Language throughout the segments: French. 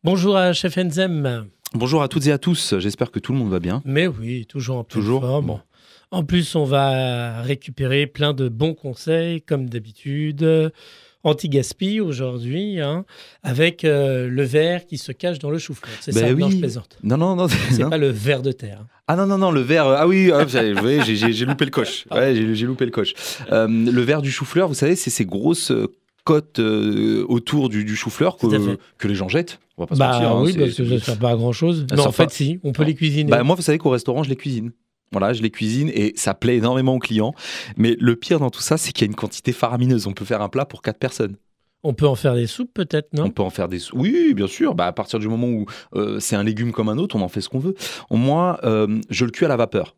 Bonjour à Chef Enzem. Bonjour à toutes et à tous, j'espère que tout le monde va bien. Mais oui, toujours en pleine Toujours. forme. Bon. En plus, on va récupérer plein de bons conseils, comme d'habitude. Anti-gaspi aujourd'hui, avec le verre qui se cache dans le chou-fleur. C'est ça, oui. non, je plaisante. Non. C'est pas le verre de terre. Ah non, le verre. Ah oui, j'ai loupé le coche. Ouais, j'ai loupé le coche. Le verre du chou-fleur, vous savez, c'est ces grosses côtes autour du chou-fleur que les gens jettent. On va pas se mentir. Oui, parce que ça ne sert pas à grand-chose. Mais en fait, si, on peut les cuisiner. Moi, vous savez qu'au restaurant, je les cuisine. Voilà, je les cuisine et ça plaît énormément aux clients. Mais le pire dans tout ça, c'est qu'il y a une quantité faramineuse. On peut faire un plat pour 4 personnes. On peut en faire des soupes peut-être, non ? On peut en faire des soupes. Oui, bien sûr. À partir du moment où c'est un légume comme un autre, on en fait ce qu'on veut. Moi, je le cuis à la vapeur.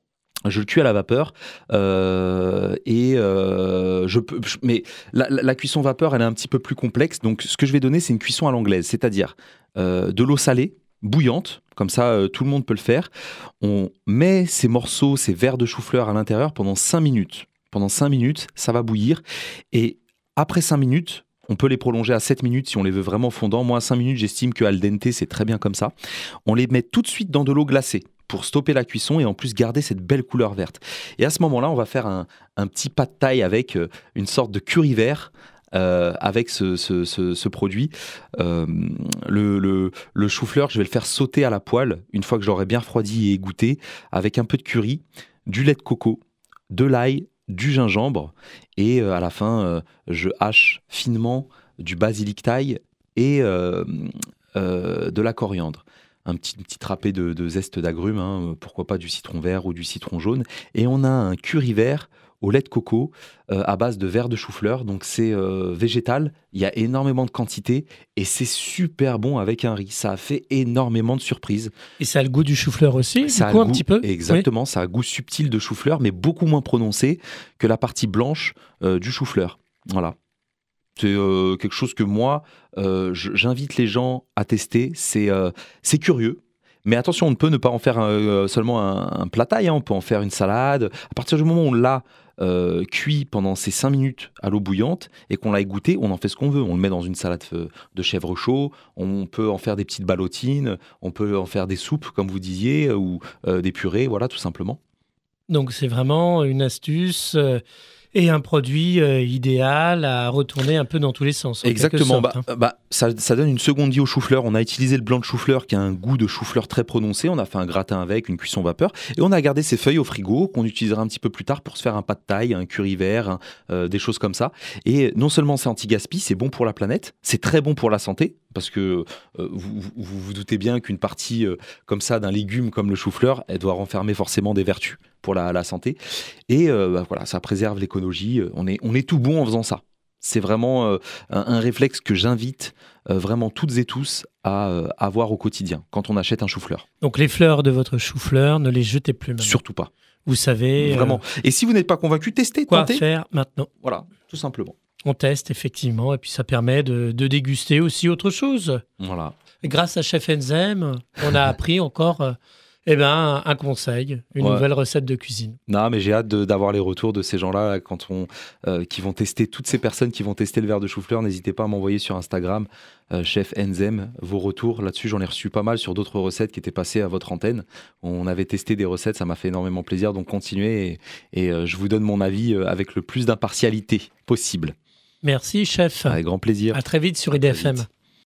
Mais la cuisson vapeur, elle est un petit peu plus complexe. Donc, ce que je vais donner, c'est une cuisson à l'anglaise, c'est-à-dire de l'eau salée, bouillante, comme ça tout le monde peut le faire. On met ces morceaux, ces verres de chou-fleur à l'intérieur pendant 5 minutes. Pendant 5 minutes, ça va bouillir. Et après 5 minutes, on peut les prolonger à 7 minutes si on les veut vraiment fondants. Moi, à 5 minutes, j'estime que al dente, c'est très bien comme ça. On les met tout de suite dans de l'eau glacée pour stopper la cuisson et en plus garder cette belle couleur verte. Et à ce moment-là, on va faire un petit pad thai avec une sorte de curry vert. Avec ce produit, le chou-fleur, je vais le faire sauter à la poêle une fois que j'aurai bien refroidi et égoutté, avec un peu de curry, du lait de coco, de l'ail, du gingembre et à la fin, je hache finement du basilic thaï et de la coriandre. Un petit râpé de zeste d'agrumes, pourquoi pas du citron vert ou du citron jaune. Et on a un curry vert au lait de coco à base de verre de chou-fleur. Donc c'est végétal, il y a énormément de quantité et c'est super bon avec un riz. Ça a fait énormément de surprises. Et ça a le goût du chou-fleur aussi, un petit peu. Exactement, ça a un goût subtil de chou-fleur, mais beaucoup moins prononcé que la partie blanche du chou-fleur. Voilà. C'est quelque chose que moi, j'invite les gens à tester. C'est curieux. Mais attention, on ne peut ne pas en faire seulement un plat thaï. On peut en faire une salade. À partir du moment où on l'a cuit pendant ces 5 minutes à l'eau bouillante et qu'on l'a égoutté, on en fait ce qu'on veut. On le met dans une salade de chèvre chaud. On peut en faire des petites ballotines. On peut en faire des soupes, comme vous disiez, ou des purées, voilà, tout simplement. Donc c'est vraiment une astuce... Et un produit idéal à retourner un peu dans tous les sens. Exactement. Ça donne une seconde vie au chou-fleur. On a utilisé le blanc de chou-fleur qui a un goût de chou-fleur très prononcé. On a fait un gratin avec, une cuisson vapeur. Et on a gardé ces feuilles au frigo qu'on utilisera un petit peu plus tard pour se faire un pad thaï, un curry vert, des choses comme ça. Et non seulement c'est anti-gaspi, c'est bon pour la planète, c'est très bon pour la santé. Parce que vous doutez bien qu'une partie comme ça d'un légume comme le chou-fleur, elle doit renfermer forcément des vertus pour la santé. Et voilà, ça préserve l'écologie. On est tout bon en faisant ça. C'est vraiment un réflexe que j'invite vraiment toutes et tous à avoir au quotidien quand on achète un chou-fleur. Donc les fleurs de votre chou-fleur, ne les jetez plus maintenant. Surtout pas. Vous savez... Vraiment. Et si vous n'êtes pas convaincu, testez, quoi tentez. Faire maintenant. Voilà, tout simplement. On teste effectivement et puis ça permet de déguster aussi autre chose. Voilà. Et grâce à Chef Enzem, on a appris encore un conseil, une nouvelle recette de cuisine. Non, mais j'ai hâte d'avoir les retours de ces gens-là qui vont tester, toutes ces personnes qui vont tester le verre de chou-fleur. N'hésitez pas à m'envoyer sur Instagram, Chef Enzem, vos retours. Là-dessus, j'en ai reçu pas mal sur d'autres recettes qui étaient passées à votre antenne. On avait testé des recettes, ça m'a fait énormément plaisir. Donc continuez et je vous donne mon avis avec le plus d'impartialité possible. Merci, chef. Avec grand plaisir. À très vite sur IDFM.